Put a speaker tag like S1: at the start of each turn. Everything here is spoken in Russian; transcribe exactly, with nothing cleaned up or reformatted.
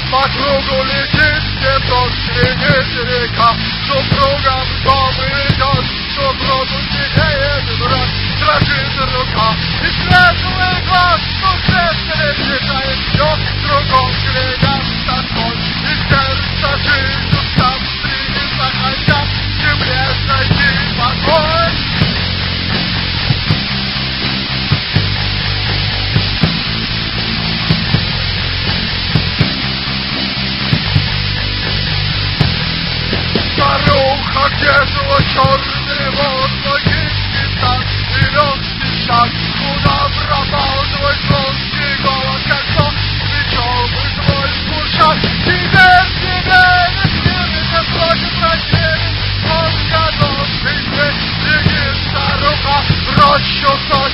S1: По кругу летит ветром, синеет река. Супругам дом идет, супругу сидеет брат. Дрожит рука и светлый глаз, но светлый летает все. Кругом глядят тоской, и сердце жизнь устав. Стремится хотя в земле найти покой. Старуха где-то черный вод, логичный так и легкий шаг. Куда пропал твой звонкий голос, как свечом и твой куршак? Теперь тебе не снимется, просит растерян. Он готов к жизни, беги, старуха, в рощу.